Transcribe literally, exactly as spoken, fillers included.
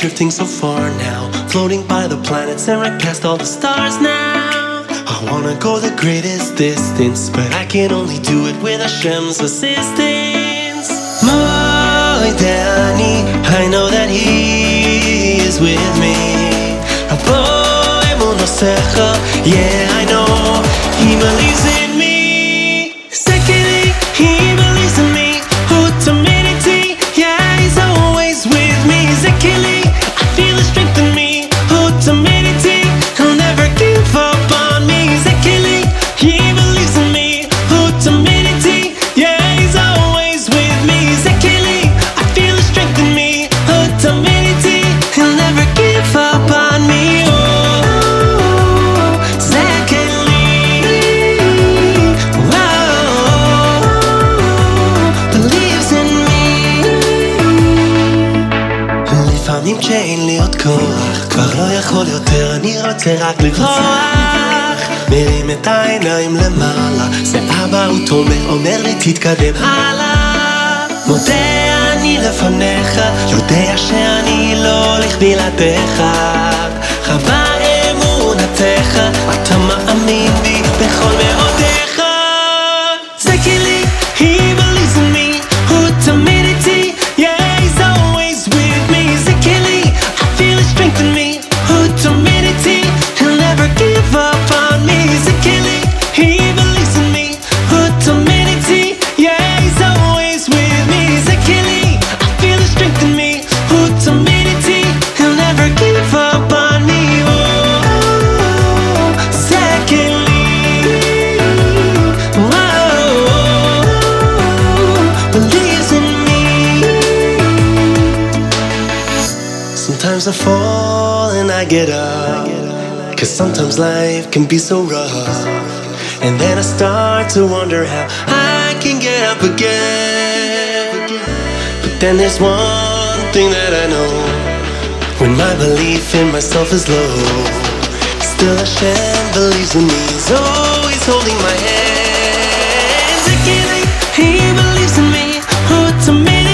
drifting so far now, floating by the planets and right past all the stars now. I wanna go the greatest distance, but I can only do it with Hashem's assistance. Moidani, I know that He is with me. Yeah, I know He believes in me. Secondly, He believes in me. Humanity, yeah, He's always with me. Secondly, I feel His strength in me. Humanity, He'll never give up on me. Secondly, He believes in me. Humanity, yeah, He's always with me. Secondly, I feel His strength in me. Humanity, He'll never give up on me. לפעמים כשאין לי עוד כוח, כבר לא יכול יותר, אני רוצה רק לברוח. מרים את העיניים למעלה, זה אבא הוא תומך, אומר לי תתקדם הלאה. מודה אני לפניך, יודע שאני לא הולך בלעדיך. חווה אמונתך, אתה מאמין בי בכל מאודיך. זה כלי, he believes in me, הוא תמיד איתי, yeah, he's always with me. Zekili, I feel His strength in me. Humanity, He'll never give up on me. Zekili, He believes in me. Humanity, yeah, He's always with me. Zekili, I feel His strength in me. Humanity, He'll never give up on me. Oh, Zekili, oh, believes in me. Sometimes I fall and I get up, cause sometimes life can be so rough. And then I start to wonder how I can get up again. But then there's one thing that I know, when my belief in myself is low, still Hashem believes in me. He's always holding my hand. He believes in me. Who to me